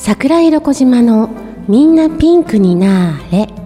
桜色小島のみんなピンクになーれ。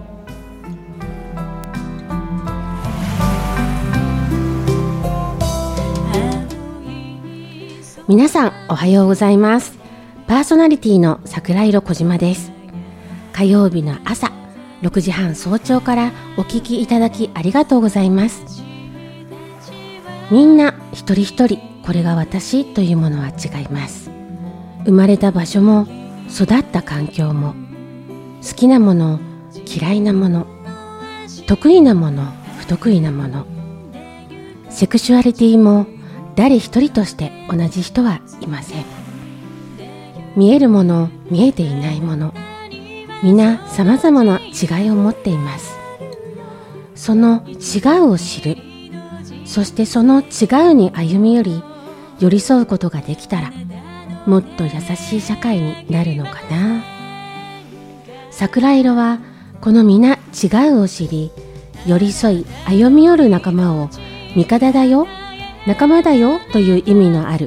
皆さんおはようございます。パーソナリティの桜色小島です。火曜日の朝6時半早朝からお聞きいただきありがとうございます。みんな一人一人これが私というものは違います。生まれた場所も育った環境も、好きなもの嫌いなもの、得意なもの不得意なもの、セクシュアリティも誰一人として同じ人はいません。見えるもの見えていないもの、皆様々な違いを持っています。その違うを知る、そしてその違うに歩み寄り寄り添うことができたら、もっと優しい社会になるのかな。桜色はこの皆違うを知り寄り添い歩み寄る仲間を味方だよ、仲間だよという意味のある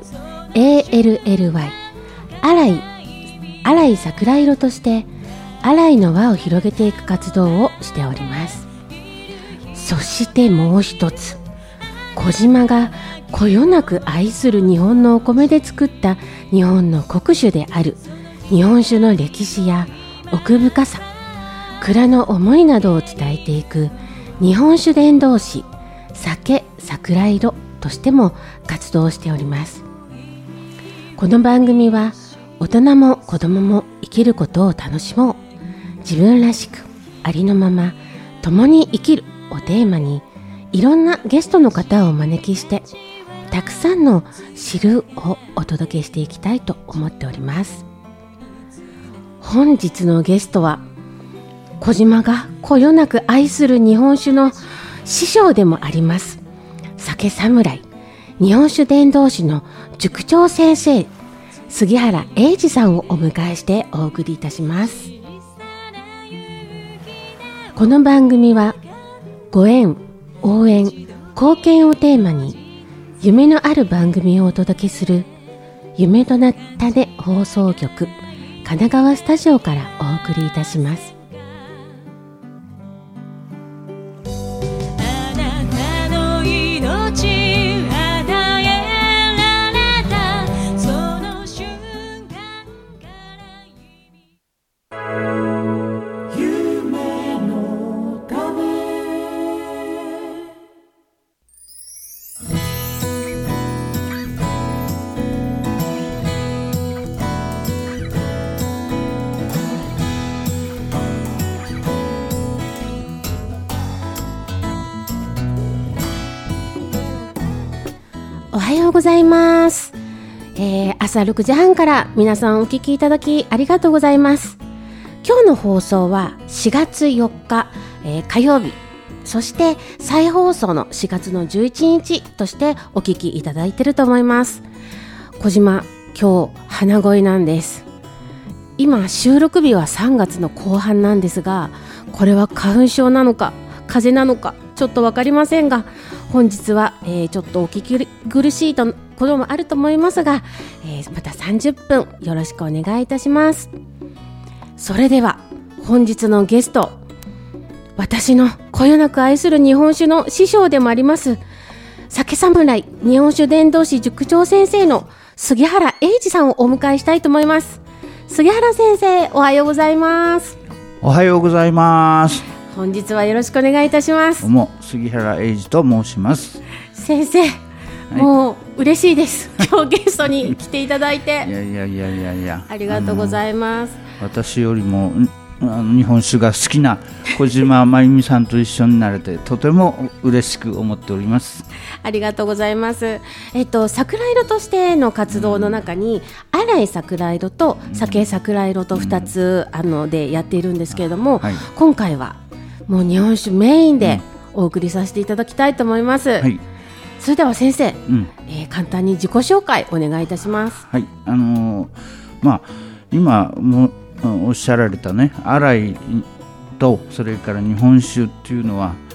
ALLY アライ桜色としてアライの輪を広げていく活動をしております。そしてもう一つ、小島がこよなく愛する日本のお米で作った日本の国酒である日本酒の歴史や奥深さ、蔵の思いなどを伝えていく日本酒伝道師酒桜色としても活動しております。この番組は大人も子供も生きることを楽しもう、自分らしくありのまま共に生きるをテーマに、いろんなゲストの方をお招きしてたくさんの知るをお届けしていきたいと思っております。本日のゲストは小島がこよなく愛する日本酒の師匠でもあります酒侍、日本酒伝道師の塾長先生杉原英二さんをお迎えしてお送りいたします。この番組はご縁、応援、貢献をテーマに夢のある番組をお届けする夢の種放送局神奈川スタジオからお送りいたします。おはようございます。朝6時半から皆さんお聞きいただきありがとうございます。今日の放送は4月4日、火曜日、そして再放送の4月の11日としてお聞きいただいていると思います。小島、今日鼻声なんです。今収録日は3月の後半なんですが、これは花粉症なのか風邪なのかちょっと分かりませんが、本日は、ちょっとお聞き苦しいこともあると思いますが、また30分よろしくお願いいたします。それでは本日のゲスト、私のこよなく愛する日本酒の師匠でもあります酒侍、日本酒伝道師塾長先生の杉原英二さんをお迎えしたいと思います。杉原先生、おはようございます。 おはようございます。 本日はよろしくお願いいたします。 どうも杉原英二と申します。 先生、もう嬉しいです。今日ゲストに来ていただいていやありがとうございます。 私よりも日本酒が好きな小島真由美さんと一緒になれてとても嬉しく思っております。 ありがとうございます。桜色としての活動の中に、アライ桜色と酒桜色と2つでやっているんですけれども、今回はもう日本酒メインでお送りさせていただきたいと思います。それでは先生、簡単に自己紹介お願いいたします。 今もおっしゃられたね、アライとそれから日本酒っていうのは、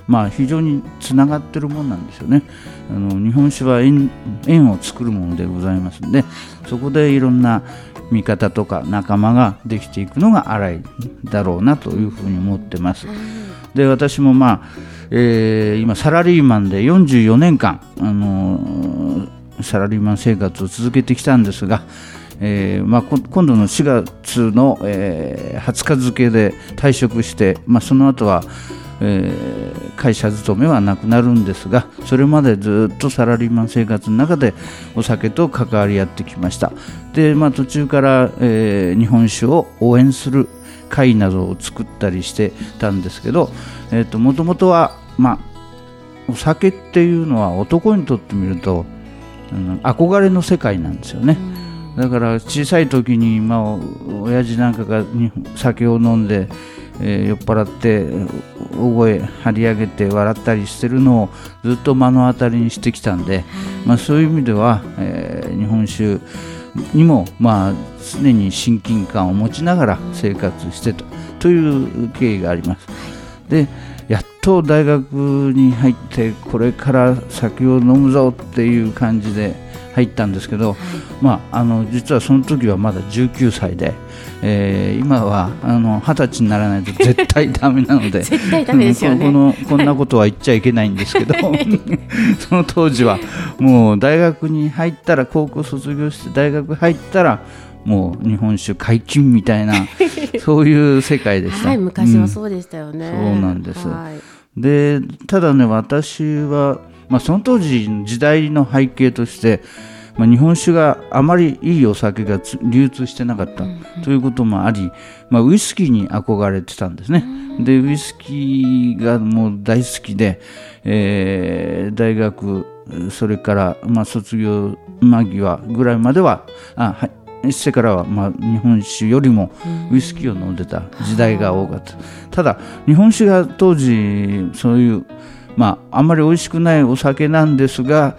非常につながっているものなんですよね。日本酒は縁を作るものでございますので、そこでいろんな味方とか仲間ができていくのが新井だろうなというふうに思ってます。で、私も今サラリーマンで44年間、サラリーマン生活を続けてきたんですが、今度の4月の、20日付で退職して、その後は、会社勤めはなくなるんですが、それまでずっとサラリーマン生活の中でお酒と関わり合ってきました。で、途中から、日本酒を応援する会などを作ったりしてたんですけど、もともとは、お酒っていうのは男にとってみると憧れの世界なんですよね。だから小さい時に、親父なんかが酒を飲んで、酔っ払って大声張り上げて笑ったりしてるのをずっと目の当たりにしてきたんで、そういう意味では、日本酒にも常に親近感を持ちながら生活してたという経緯があります。で、やっと大学に入ってこれから酒を飲むぞっていう感じで入ったんですけど、実はその時はまだ19歳で、今は20歳にならないと絶対ダメなので絶対ダメですよね。 こんなことは言っちゃいけないんですけどその当時はもう大学に入ったら、高校卒業して大学入ったらもう日本酒解禁みたいなそういう世界でした。 昔はそうでしたよね。 そうなんです。で、ただね、私はその当時時代の背景として、日本酒があまりいいお酒が流通してなかったということもあり、ウイスキーに憧れてたんですね。で、ウイスキーがもう大好きで、大学それから卒業間際ぐらいまではしてからは日本酒よりもウイスキーを飲んでた時代が多かった。ただ日本酒が当時そういうあんまり美味しくないお酒なんですが、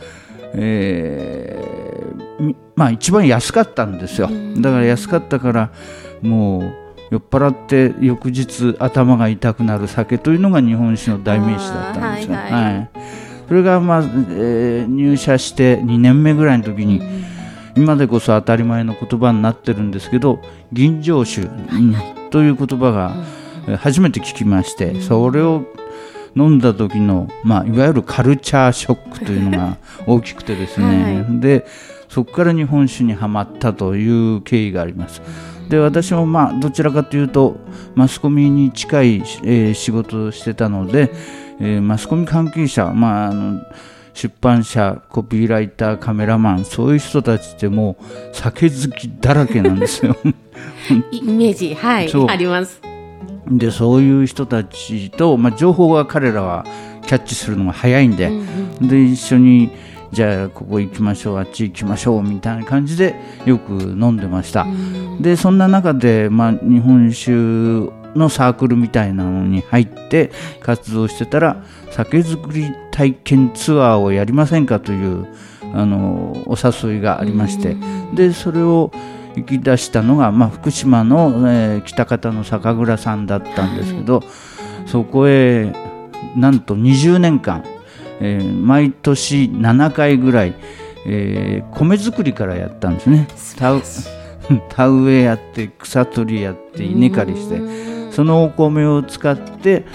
一番安かったんですよ。だから安かったからもう酔っ払って翌日頭が痛くなる酒というのが日本酒の代名詞だったんですよ。それが入社して2年目ぐらいの時に、今でこそ当たり前の言葉になってるんですけど、吟醸酒、という言葉が初めて聞きまして、それを飲んだ時の、いわゆるカルチャーショックというのが大きくてですね、でそこから日本酒にはまったという経緯があります。で、私もどちらかというとマスコミに近い、仕事をしてたので、マスコミ関係者、出版社、コピーライター、カメラマン、そういう人たちってもう酒好きだらけなんですよイメージ、あります。 で、そういう人たちと、情報は彼らはキャッチするのが早いんで、で一緒にじゃあここ行きましょう、あっち行きましょうみたいな感じでよく飲んでました。で、そんな中で、日本酒のサークルみたいなのに入って活動してたら、酒造り体験ツアーをやりませんかというお誘いがありまして、でそれを行き出したのが、福島の、北方の酒蔵さんだったんですけど、そこへなんと20年間、毎年7回ぐらい、米作りからやったんですね。田植えやって草取りやって稲刈りして、そのお米を使って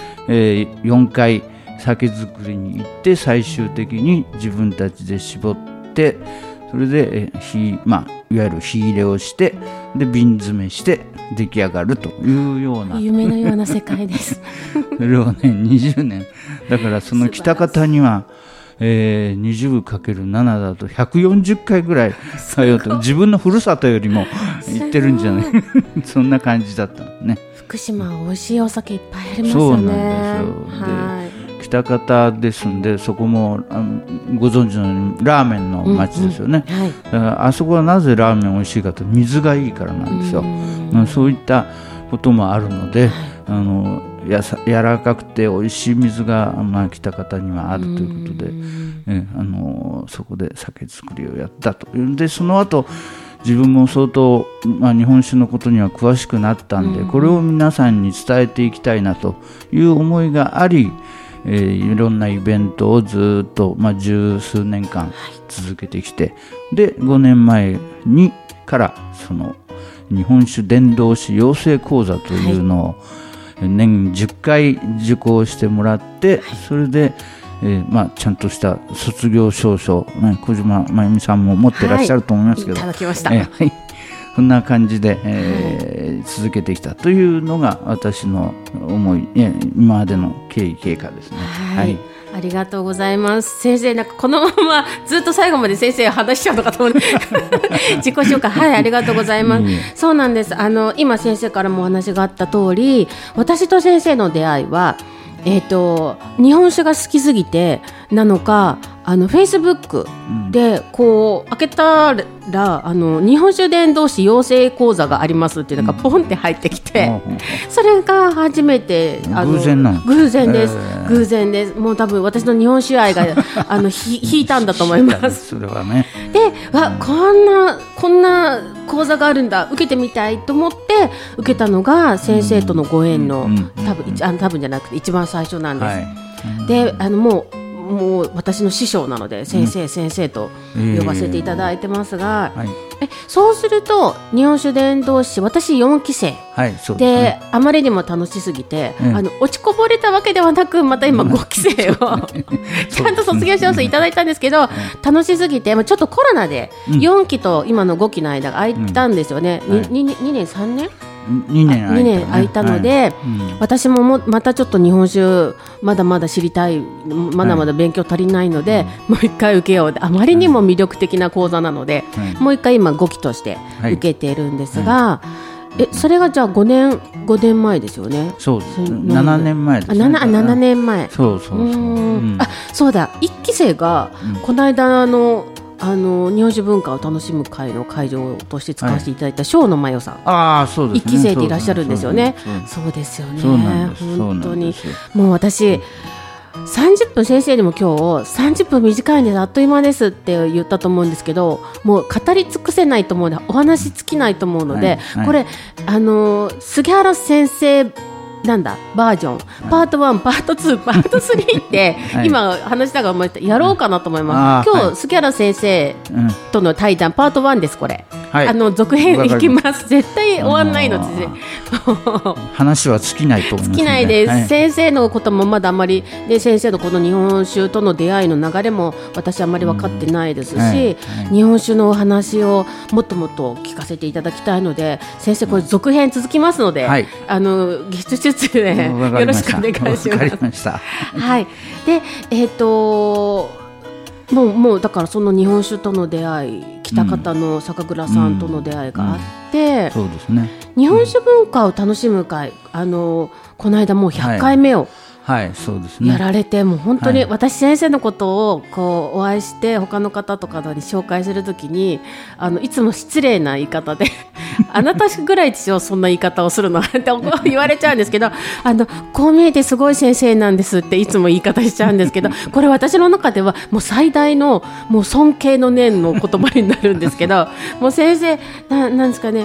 、4回酒造りに行って、最終的に自分たちで絞って、それでいわゆる火入れをして、で瓶詰めして出来上がるというような夢のような世界ですそれをね、20年だから、その北方には、20×7 だと140回ぐらい通って、自分のふるさとよりも行ってるんじゃないそんな感じだったのね。 福島は美味しいお酒いっぱいありますよね。 そうなんですよ。で、北方ですんで、そこもご存知のようにラーメンの町ですよね。だからあそこはなぜラーメン美味しいかと、水がいいからなんですよ。そういったこともあるので、柔らかくて美味しい水が、北方にはあるということで、そこで酒造りをやったと。でその後自分も相当、日本酒のことには詳しくなったんで、これを皆さんに伝えていきたいなという思いがあり、 いろんなイベントをずっと、十数年間続けてきて、で5年前にからその日本酒伝道師養成講座というのを年10回受講してもらって、それで、ちゃんとした卒業証書、小島真由美さんも持ってらっしゃると思いますけど、 いただきました。 そんな感じで、続けてきたというのが私の思い、今までの経過ですね。 ありがとうございます。先生、なんかこのままずっと最後まで先生話しちゃうのかと思って自己紹介、ありがとうございます。そうなんです。今先生からもお話があった通り、私と先生の出会いは日本酒が好きすぎてなのか、Facebook でこう開けたら日本酒伝道師養成講座がありますっていうのがポンって入ってきて、それが初めて偶然なの。 偶然です、偶然です。もう多分私の日本酒愛が引いたんだと思います。 それはね。 で、こんな講座があるんだ、受けてみたいと思って受けたのが先生とのご縁の多分じゃなくて一番最初なんです。で、もう私の師匠なので先生と呼ばせていただいてますが、そうすると日本酒伝道師、私4期生、であまりにも楽しすぎて、落ちこぼれたわけではなく、また今5期生をちゃんと卒業証書いただいたんですけど、楽しすぎて、ちょっとコロナで4期と今の5期の間が空いたんですよね。2年3年2年空いたので、私もまたちょっと日本酒まだまだ知りたい、まだまだ勉強足りないので、もう一回受けよう。あまりにも魅力的な講座なので、もう一回今5期として受けているんですが、それがじゃあ5年前ですよね。 そうです。7年前ですね。 7年前。そうだ、1期生がこの間日本酒文化を楽しむ会の会場として使わせていただいた庄野真代さん、 そうですね、 1期生でいらっしゃるんですよね。そうですよね。本当にもう私30分、先生にも今日30分短いんです、あっという間ですって言ったと思うんですけど、もう語り尽くせないと思うので、お話尽きないと思うので、これ杉原先生バージョン、パート1、パート2、パート3って今話しながら思ってやろうかなと思います。今日杉原先生との対談パート1です。これ続編いきます。絶対終わんないのですね。 話は尽きないと思います。 尽きないです。先生のこともまだあんまりで、先生のこの日本酒との出会いの流れも私あんまり分かってないですし、日本酒のお話をもっともっと聞かせていただきたいので、先生これ続編続きますので、月出でよろしくお願いします。 わかりました。 で、もうだからその日本酒との出会い、喜多方の酒蔵さんとの出会いがあって、 そうですね、 日本酒文化を楽しむ会、この間もう100回目をそうですね、 やられて、もう本当に私先生のことをこうお会いして他の方とかに紹介するときにいつも失礼な言い方であなたぐらいですよそんな言い方をするのって言われちゃうんですけど、こう見えてすごい先生なんですっていつも言い方しちゃうんですけど、これ私の中ではもう最大のもう尊敬の念の言葉になるんですけどもう先生なんですかね、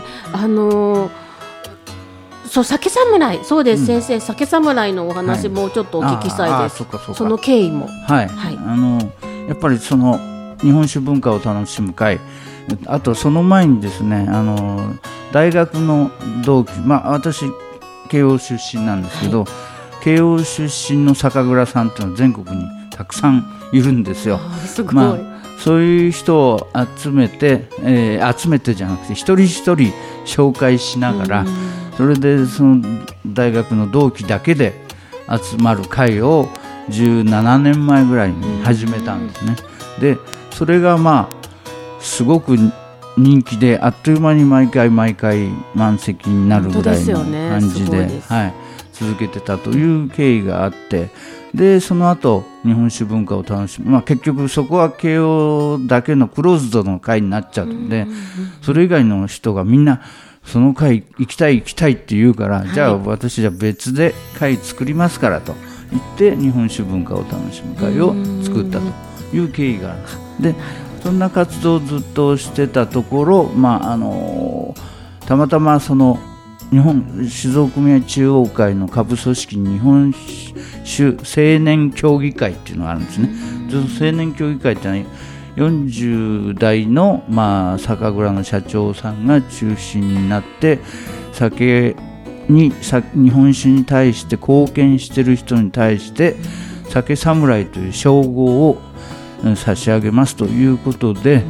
酒侍、そうです、先生酒侍のお話もちょっとお聞きしたいです。その経緯もやっぱりその日本酒文化を楽しむ会、あとその前にですね、大学の同期、私慶応出身なんですけど、慶応出身の酒蔵さんっていうのは全国にたくさんいるんですよ。 すごい。 そういう人を集めてじゃなくて一人一人紹介しながら、それでその大学の同期だけで集まる会を17年前ぐらいに始めたんですね。でそれがすごく人気で、あっという間に毎回満席になるぐらいの感じで、続けてたという経緯があって、でその後日本酒文化を楽しむ、結局そこは慶応だけのクローズドの会になっちゃうので、それ以外の人がみんなその会行きたいって言うから、じゃあ私別で会作りますからと言って日本酒文化を楽しむ会を作ったという経緯があるんです。でそんな活動をずっとしてたところ、たまたまその日本酒造組合中央会の下部組織日本酒青年協議会っていうのがあるんですね。青年協議会ってのは40代の、酒蔵の社長さんが中心になって日本酒に対して貢献している人に対して酒侍という称号を差し上げますということで、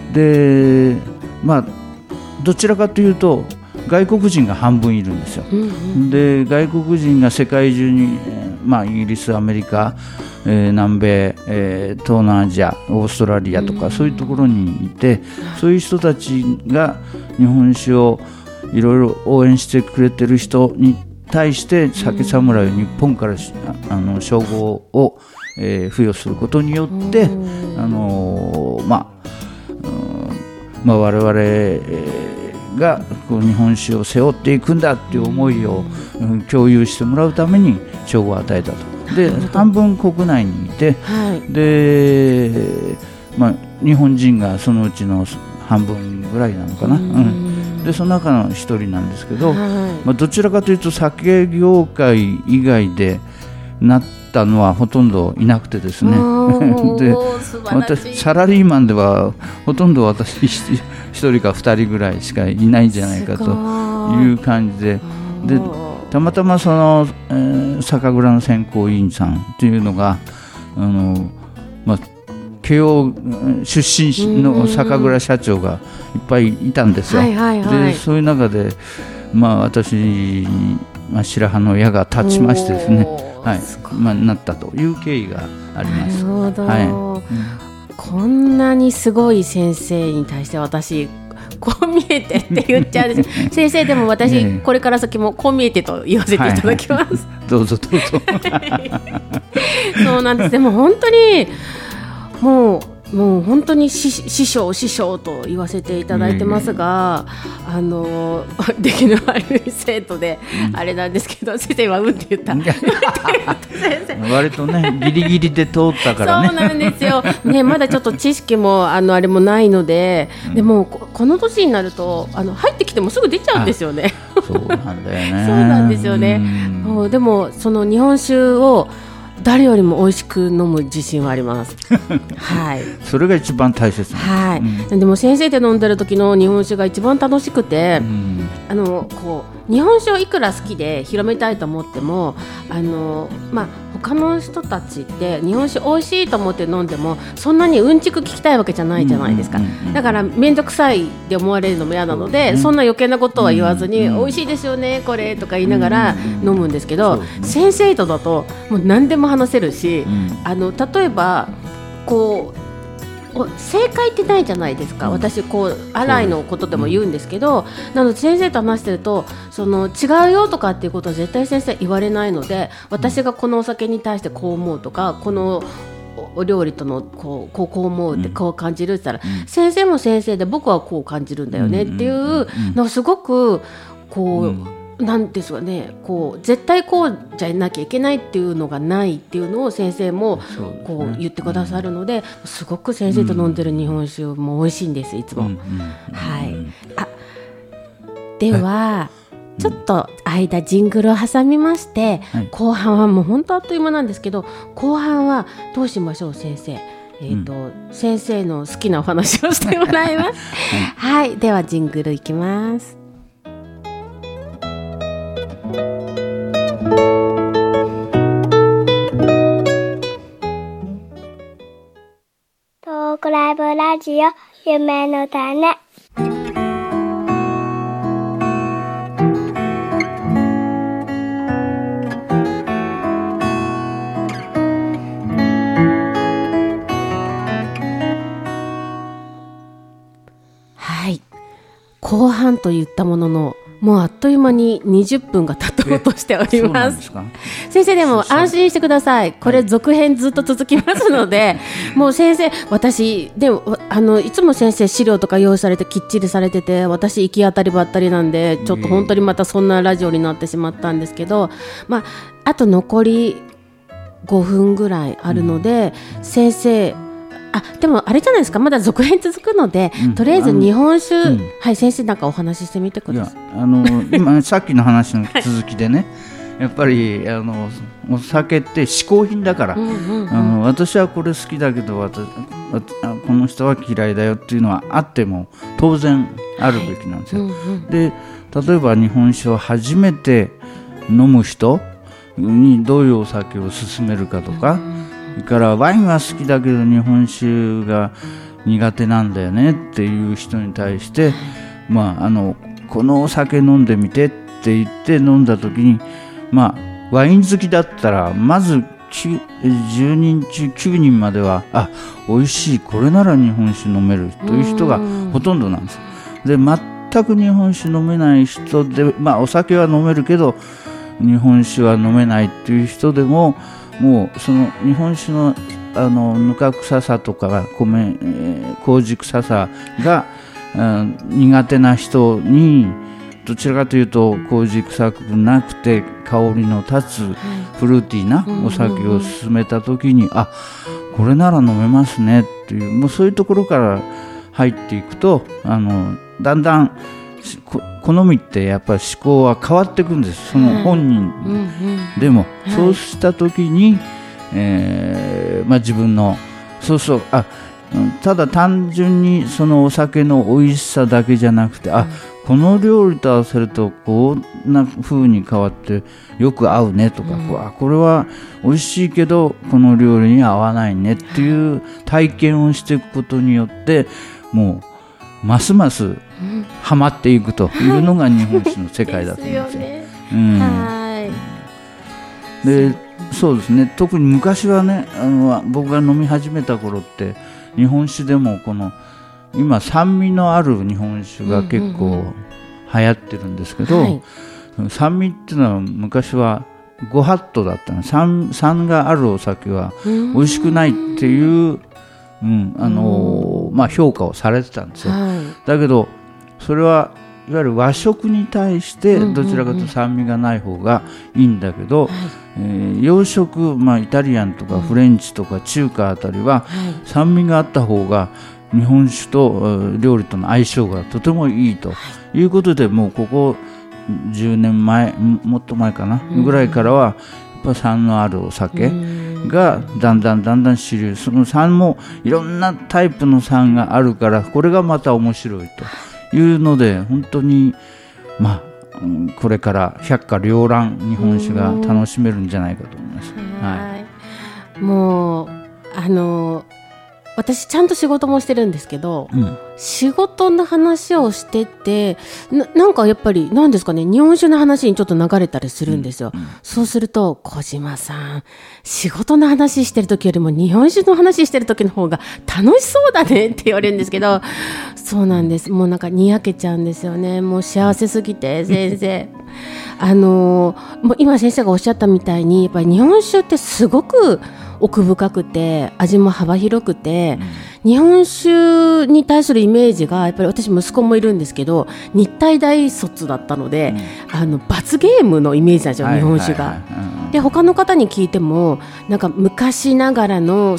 どちらかというと外国人が半分いるんですよ。で外国人が世界中に、イギリス、アメリカ、南米、東南アジア、オーストラリアとか、そういうところにいて、そういう人たちが日本酒をいろいろ応援してくれてる人に対して酒侍を日本から称号を、付与することによって、我々がこう日本酒を背負っていくんだっていう思いを、共有してもらうために称号を与えたと。で半分国内にいて、で、日本人がそのうちの半分ぐらいなのかな、でその中の一人なんですけど、どちらかというと酒業界以外でなったのはほとんどいなくてですねで私サラリーマンではほとんど私一人か二人ぐらいしかいないんじゃないかという感じで、たまたまその、酒蔵の選考委員さんというのが慶応出身の酒蔵社長がいっぱいいたんですよ。でそういう中で、私に、白羽の矢が立ちましてですね、なったという経緯があります。なるほど、 こんなにすごい先生に対して私こう見えてって言っちゃうんです先生でも私、これから先もこう見えてと言わせていただきます、 どうぞどうぞそうなんです。でも本当にもう本当に師匠と言わせていただいてますが、出来の悪い生徒であれなんですけど、先生はって言った割とねギリギリで通ったからねそうなんですよ、まだちょっと知識もあれもないので、でもこの年になると入ってきてもすぐ出ちゃうんですよねそうなんだよねそうなんですよね。でもその日本酒を誰よりも美味しく飲む自信はありますそれが一番大切なでも先生で飲んでる時の日本酒が一番楽しくて、こう日本酒をいくら好きで広めたいと思っても他の人たちって日本酒美味しいと思って飲んでもそんなにうんちく聞きたいわけじゃないじゃないですか。だから面倒くさいって思われるのも嫌なので、そんな余計なことは言わずに、美味しいですよねこれとか言いながら飲むんですけど、先生とだともう何でも話せるし、例えばこう正解ってないじゃないですか。私洗いのことでも言うんですけど、なので先生と話してると違うよとかっていうことは絶対先生言われないので、私がこのお酒に対してこう思うとか、このお料理とのこう思うってこう感じるって言ったら、先生も先生で僕はこう感じるんだよねっていうのすごくなんですかね、絶対こうじゃなきゃいけないっていうのがないっていうのを先生も言ってくださるので、すごく先生と飲んでる日本酒も美味しいんですいつも。ではちょっと間ジングルを挟みまして、後半はもう本当あっという間なんですけど、後半はどうしましょう先生。先生の好きなお話をしてもらいますではジングルいきます。 トークライブラジオ夢の種。 後半と言ったもののもうあっという間に20分が経とうとしております。先生でも安心してください。これ続編ずっと続きますので、もう先生私でもいつも先生資料とか用意されてきっちりされてて、私行き当たりばったりなんでちょっと本当にまたそんなラジオになってしまったんですけど、あと残り5分ぐらいあるので、先生でもあれじゃないですか、まだ続編続くので、とりあえず日本酒、はい、先生なんかお話ししてみてください。 今さっきの話の続きでね、やっぱりお酒って嗜好品だから、私はこれ好きだけどこの人は嫌いだよっていうのはあっても当然あるべきなんですよ。で、例えば日本酒を初めて飲む人にどういうお酒を勧めるかとか、それからワインは好きだけど日本酒が苦手なんだよねっていう人に対して、このお酒飲んでみてって言って飲んだ時に、ワイン好きだったらまず10人中9人までは美味しい、これなら日本酒飲めるという人がほとんどなんです。で、全く日本酒飲めない人で、お酒は飲めるけど日本酒は飲めないっていう人でも、もうその日本酒のぬか臭さとか麹臭さが苦手な人に、どちらかというと麹臭くなくて香りの立つフルーティーなお酒を勧めた時に、これなら飲めますねっていう、もうそういうところから入っていくと、だんだん好みってやっぱり思考は変わっていくんです、その本人でも。そうした時に、自分のただ単純にそのお酒の美味しさだけじゃなくて、この料理と合わせるとこんな風に変わってよく合うねとか、これは美味しいけどこの料理に合わないねっていう体験をしていくことによって、もうますますハマっていくというのが日本酒の世界だと思いますよ。で、そうですね、特に昔はね、僕が飲み始めた頃って日本酒でも今酸味のある日本酒が結構流行ってるんですけど、酸味っていうのは昔はご法度だったの。酸があるお酒は美味しくないっていう、評価をされてたんですよ。だけどそれはいわゆる和食に対してどちらかというと酸味がない方がいいんだけど、洋食、イタリアンとかフレンチとか中華あたりは酸味があった方が日本酒と料理との相性がとてもいいということで、もうここ10年前、もっと前かなぐらいからはやっぱ酸のあるお酒がだんだん主流。その酸もいろんなタイプの酸があるから、これがまた面白いというので、本当にこれから百花繚乱日本酒が楽しめるんじゃないかと思います。 もう私ちゃんと仕事もしてるんですけど、仕事の話をしててなんかやっぱり何ですかね、日本酒の話にちょっと流れたりするんですよ。そうすると、小島さん仕事の話してる時よりも日本酒の話してる時の方が楽しそうだねって言われるんですけど、そうなんです。もうなんかにやけちゃうんですよね。もう幸せすぎて先生もう今先生がおっしゃったみたいに、やっぱり日本酒ってすごく奥深くて味も幅広くて、日本酒に対するイメージがやっぱり、私息子もいるんですけど日体大卒だったので、罰ゲームのイメージなんですよ、日本酒が。で、他の方に聞いてもなんか昔ながらの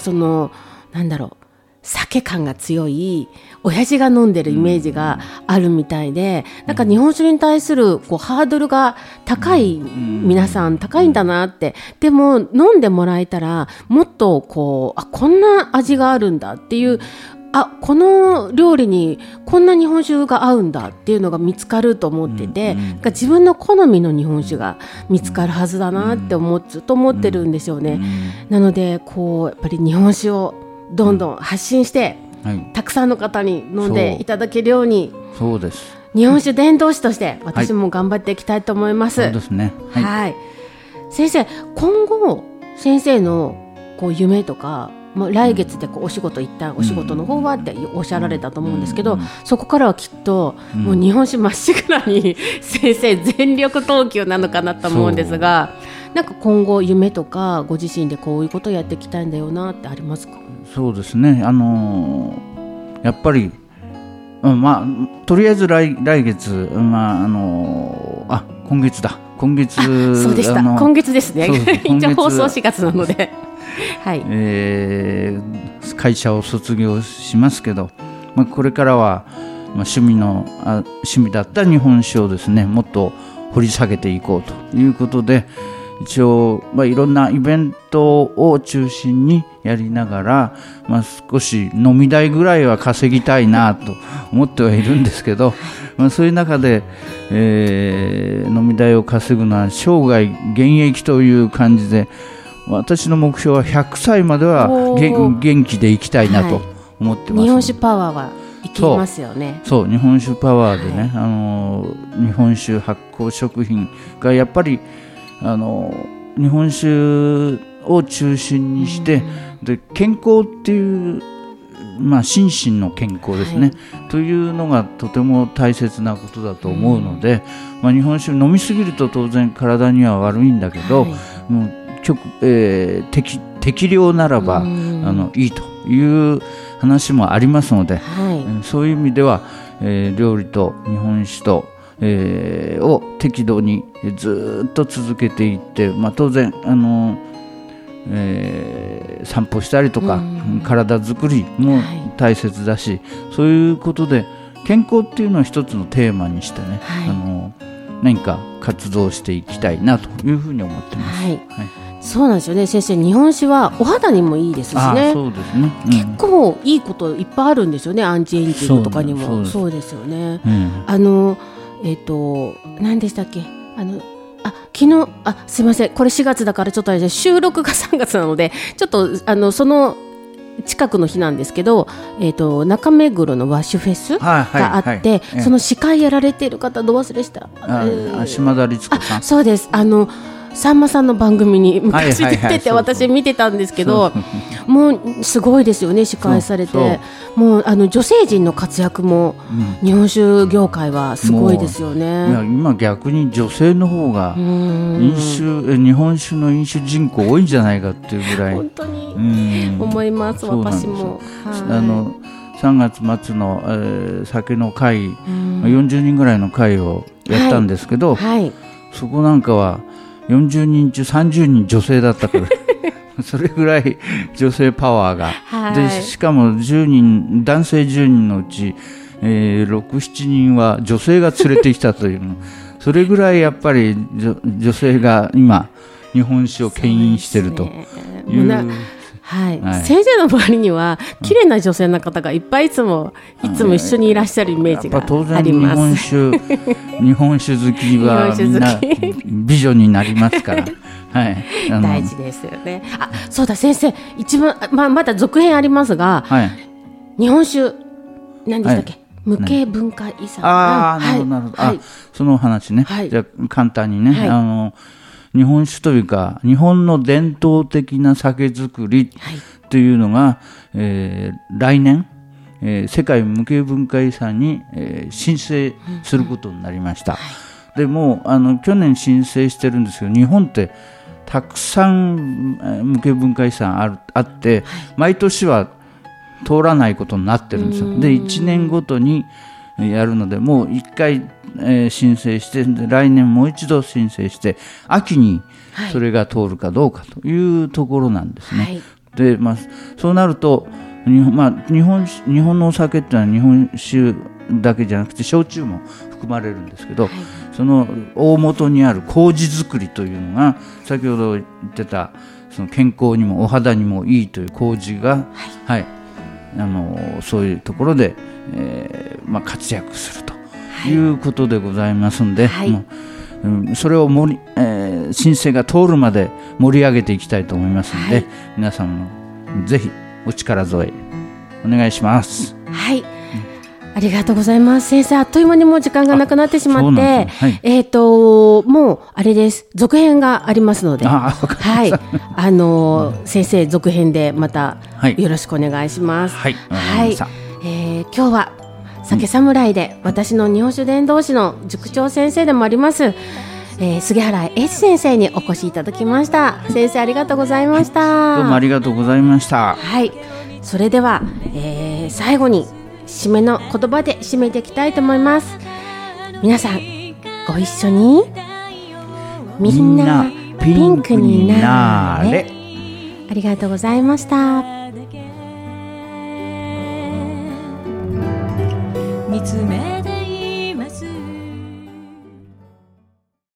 酒感が強い親父が飲んでるイメージがあるみたいで、なんか日本酒に対するハードルが高い、皆さん高いんだなって。でも飲んでもらえたらもっとこんな味があるんだっていう、この料理にこんな日本酒が合うんだっていうのが見つかると思ってて、自分の好みの日本酒が見つかるはずだなってずっと思ってるんですよね。なのでやっぱり日本酒をどんどん発信して、たくさんの方に飲んでいただけるように、 そうです、 日本酒伝道師として私も頑張っていきたいと思います。 そうですね。 先生、今後先生の夢とか、来月でお仕事一旦お仕事の方はっておっしゃられたと思うんですけど、そこからはきっともう日本酒まっしぐらに先生全力投球なのかなと思うんですが、なんか今後夢とかご自身でこういうことをやっていきたいんだよなってありますか？ そうですね、やっぱり、とりあえず来月、今月だ、今月そうでした、今月ですね。一応放送4月なのではい、 会社を卒業しますけど、これからは、趣味だった日本酒をですね、もっと掘り下げていこうということで、一応、いろんなイベントを中心にやりながら、少し飲み代ぐらいは稼ぎたいなと思ってはいるんですけど、そういう中で、飲み代を稼ぐのは生涯現役という感じで、私の目標は100歳までは元気でいきたいなと思ってます、 日本酒パワーはいきますよね。 そう、日本酒パワーでね、日本酒発酵食品がやっぱり日本酒を中心にして、で健康っていう、心身の健康ですね、というのがとても大切なことだと思うので、日本酒飲みすぎると当然体には悪いんだけど、もう適量ならばいいという話もありますので、そういう意味では、料理と日本酒とを適度にずっと続けていって、当然散歩したりとか、体作りも大切だし、そういうことで健康っていうのを一つのテーマにしてね、何か活動していきたいなというふうに思ってます。 そうなんですよね、先生。日本酒はお肌にもいいですしね。 そうですね、 結構いいこといっぱいあるんですよね。アンチエイジングとかにもそうですよね。何でしたっけ、昨日すいません、これ4月だからちょっとあれで、収録が3月なのでちょっとその近くの日なんですけど、中目黒の和酒フェスがあって、その司会やられている方、ど忘れした、 島田律子さん。 そうです。さんまさんの番組に昔出てて、私見てたんですけど、もうすごいですよね、司会されて。もう女性陣の活躍も、日本酒業界はすごいですよね。 今逆に女性の方が日本酒の飲酒人口多いんじゃないかっていうぐらい本当に思います。私も 3月末の、酒の会、40人ぐらいの会をやったんですけど、そこなんかは40人中30人女性だったからそれぐらい女性パワーが、でしかも10人男性10人のうち、6、7人は女性が連れてきたというそれぐらいやっぱり女性が今日本酒を牽引しているという。 先生の周りには綺麗な女性の方がいっぱいいつも一緒にいらっしゃるイメージがあります。 日本酒好きはみんな美女になりますから大事ですよね。そうだ、先生、一番、まだ続編ありますが、日本酒何でしたっけ、無形文化遺産。 なるほどなるほど、その話ね、じゃあ簡単にね、日本酒というか日本の伝統的な酒造りというのが、来年、世界無形文化遺産に、申請することになりました。でも去年申請してるんですけど、日本ってたくさん無形文化遺産あって、毎年は通らないことになってるんですよ。で1年ごとにやるので、もう1回、申請して、来年もう一度申請して秋にそれが通るかどうかというところなんですね。で、そうなると日本のお酒っていうのは日本酒だけじゃなくて焼酎も含まれるんですけど、その大元にある麹作りというのが先ほど言ってたその健康にもお肌にもいいという麹が、そういうところで、活躍するということでございますので、それを申請が通るまで盛り上げていきたいと思いますので、皆さんもぜひお力添えお願いします。 ありがとうございます。先生、あっという間にもう時間がなくなってしまって、もうあれです、続編がありますので、先生続編でまたよろしくお願いします。今日は酒侍で私の日本酒伝道師の塾長先生でもあります、杉原英二先生にお越しいただきました。先生、ありがとうございました。 どうもありがとうございました。 それでは、最後に締めの言葉で締めていきたいと思います。皆さんご一緒に。みんなピンクになれ。 ありがとうございました。 見つめ